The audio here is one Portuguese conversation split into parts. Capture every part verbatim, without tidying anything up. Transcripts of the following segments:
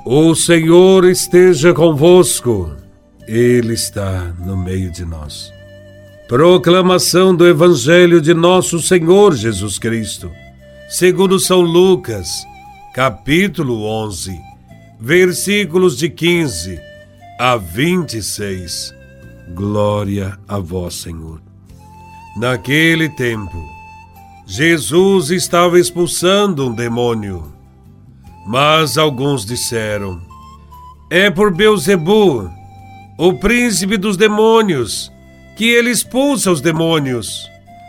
O Senhor esteja convosco, Ele está no meio de nós. Proclamação do Evangelho de Nosso Senhor Jesus Cristo, segundo São Lucas, capítulo onze, versículos de quinze a vinte e seis. Glória a vós, Senhor. Naquele tempo, Jesus estava expulsando um demônio. Mas alguns disseram: é por Beelzebu, o príncipe dos demônios, que ele expulsa os demônios.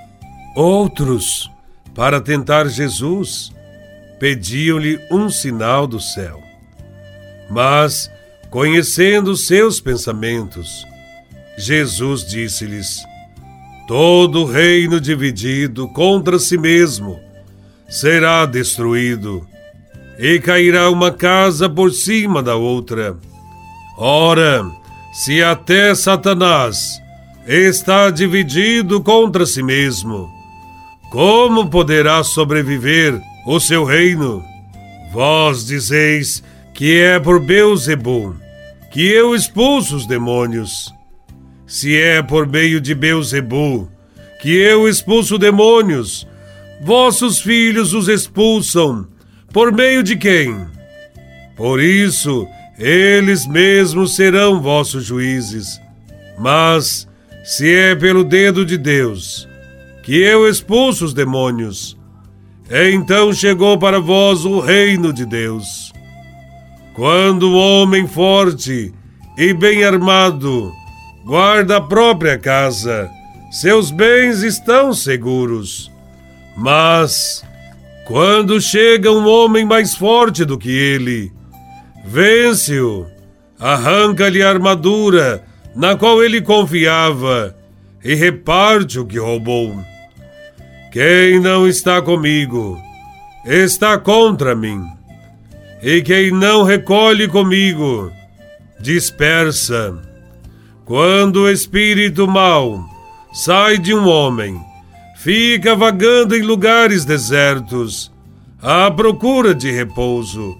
Outros, para tentar Jesus, pediam-lhe um sinal do céu. Mas, conhecendo seus pensamentos, Jesus disse-lhes: todo reino dividido contra si mesmo será destruído, e cairá uma casa por cima da outra. Ora, se até Satanás está dividido contra si mesmo, como poderá sobreviver o seu reino? Vós dizeis que é por Beelzebu que eu expulso os demônios. Se é por meio de Beelzebu que eu expulso demônios, vossos filhos os expulsam. Por meio de quem? Por isso, eles mesmos serão vossos juízes. Mas, se é pelo dedo de Deus que eu expulso os demônios, então chegou para vós o reino de Deus. Quando o homem forte e bem armado guarda a própria casa, seus bens estão seguros. Mas, quando chega um homem mais forte do que ele, vence-o, arranca-lhe a armadura na qual ele confiava e reparte o que roubou. Quem não está comigo está contra mim, e quem não recolhe comigo dispersa. Quando o espírito mau sai de um homem, fica vagando em lugares desertos, à procura de repouso.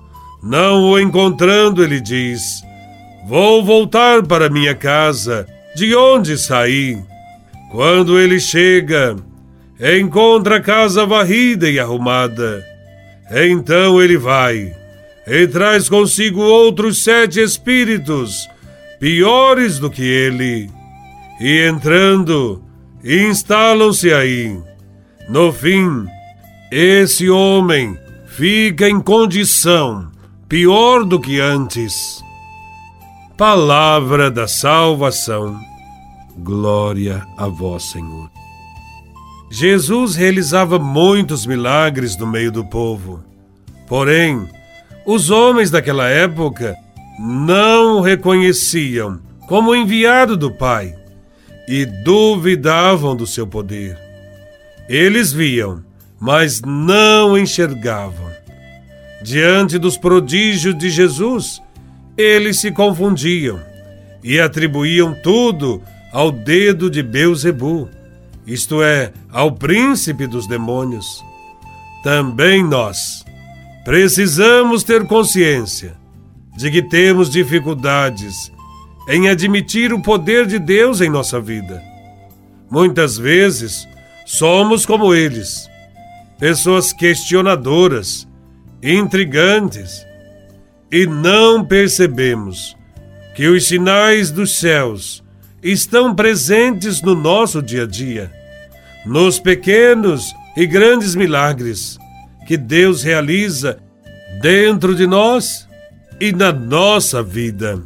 Não o encontrando, ele diz: vou voltar para minha casa, de onde saí. Quando ele chega, encontra a casa varrida e arrumada. Então ele vai e traz consigo outros sete espíritos, piores do que ele. E entrando, instalam-se aí. No fim, esse homem fica em condição pior do que antes. Palavra da salvação. Glória a vós, Senhor. Jesus realizava muitos milagres no meio do povo. Porém, os homens daquela época não o reconheciam como enviado do Pai e duvidavam do seu poder. Eles viam, mas não enxergavam. Diante dos prodígios de Jesus, eles se confundiam e atribuíam tudo ao dedo de Beelzebu, isto é, ao príncipe dos demônios. Também nós precisamos ter consciência de que temos dificuldades em admitir o poder de Deus em nossa vida. Muitas vezes somos como eles, pessoas questionadoras, intrigantes, e não percebemos que os sinais dos céus estão presentes no nosso dia a dia, nos pequenos e grandes milagres que Deus realiza dentro de nós e na nossa vida.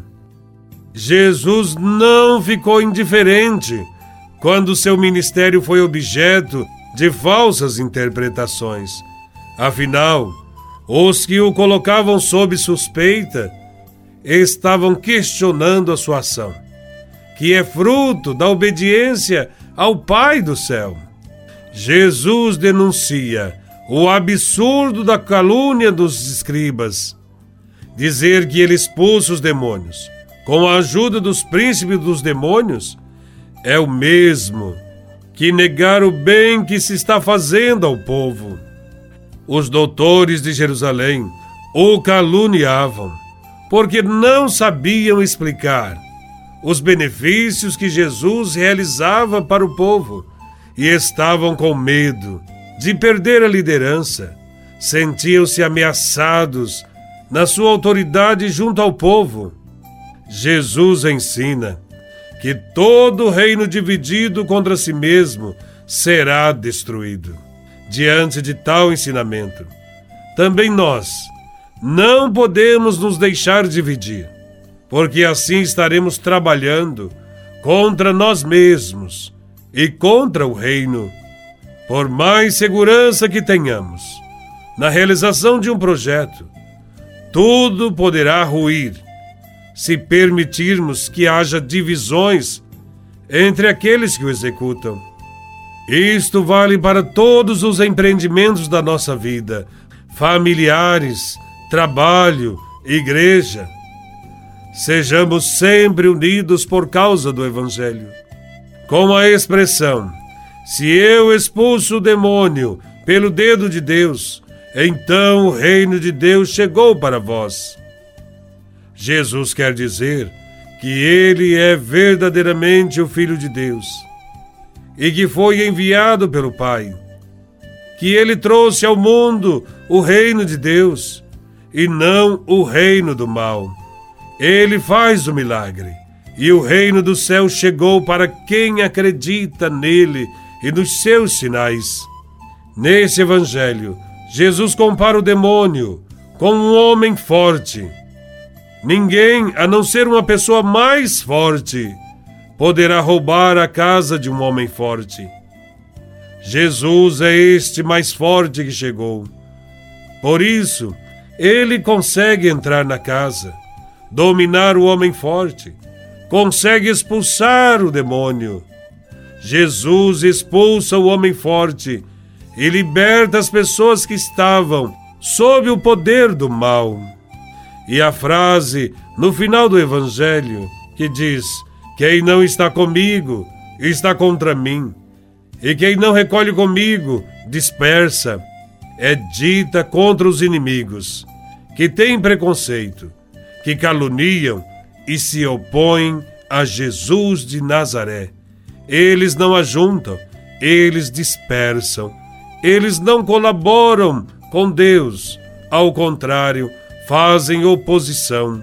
Jesus não ficou indiferente quando seu ministério foi objeto de falsas interpretações. Afinal, os que o colocavam sob suspeita estavam questionando a sua ação, que é fruto da obediência ao Pai do céu. Jesus denuncia o absurdo da calúnia dos escribas. Dizer que ele expulsa os demônios com a ajuda dos príncipes dos demônios é o mesmo que negar o bem que se está fazendo ao povo. Os doutores de Jerusalém o caluniavam, porque não sabiam explicar os benefícios que Jesus realizava para o povo e estavam com medo de perder a liderança. Sentiam-se ameaçados na sua autoridade junto ao povo. Jesus ensina que todo reino dividido contra si mesmo será destruído. Diante de tal ensinamento, também nós não podemos nos deixar dividir, porque assim estaremos trabalhando contra nós mesmos e contra o reino. Por mais segurança que tenhamos na realização de um projeto, tudo poderá ruir se permitirmos que haja divisões entre aqueles que o executam. Isto vale para todos os empreendimentos da nossa vida, familiares, trabalho, igreja. Sejamos sempre unidos por causa do Evangelho. Com a expressão, se eu expulso o demônio pelo dedo de Deus, então o reino de Deus chegou para vós. Jesus quer dizer que ele é verdadeiramente o Filho de Deus e que foi enviado pelo Pai, que ele trouxe ao mundo o reino de Deus e não o reino do mal. Ele faz o milagre e o reino do céu chegou para quem acredita nele e nos seus sinais. Nesse evangelho, Jesus compara o demônio com um homem forte. Ninguém, a não ser uma pessoa mais forte, poderá roubar a casa de um homem forte. Jesus é este mais forte que chegou. Por isso, ele consegue entrar na casa, dominar o homem forte, consegue expulsar o demônio. Jesus expulsa o homem forte e liberta as pessoas que estavam sob o poder do mal. E a frase no final do Evangelho que diz: quem não está comigo está contra mim, e quem não recolhe comigo dispersa, é dita contra os inimigos, que têm preconceito, que caluniam e se opõem a Jesus de Nazaré. Eles não ajuntam, eles dispersam, eles não colaboram com Deus, ao contrário, fazem oposição.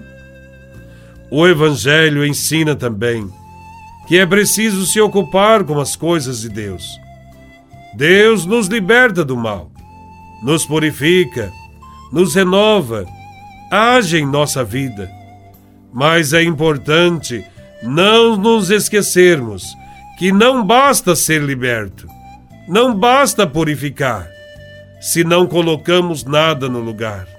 O Evangelho ensina também que é preciso se ocupar com as coisas de Deus. Deus nos liberta do mal, nos purifica, nos renova, age em nossa vida. Mas é importante não nos esquecermos que não basta ser liberto, não basta purificar, se não colocamos nada no lugar.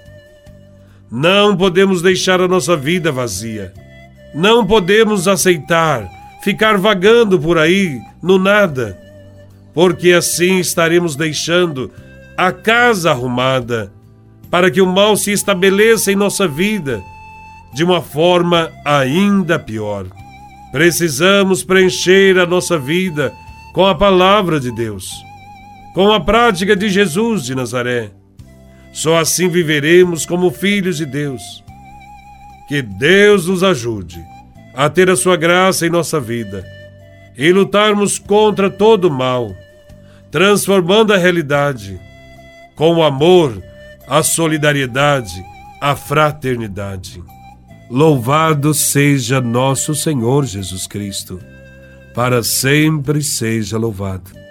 Não podemos deixar a nossa vida vazia. Não podemos aceitar ficar vagando por aí no nada, porque assim estaremos deixando a casa arrumada para que o mal se estabeleça em nossa vida de uma forma ainda pior. Precisamos preencher a nossa vida com a palavra de Deus, com a prática de Jesus de Nazaré. Só assim viveremos como filhos de Deus. Que Deus nos ajude a ter a sua graça em nossa vida e lutarmos contra todo o mal, transformando a realidade com o amor, a solidariedade, a fraternidade. Louvado seja nosso Senhor Jesus Cristo, para sempre seja louvado.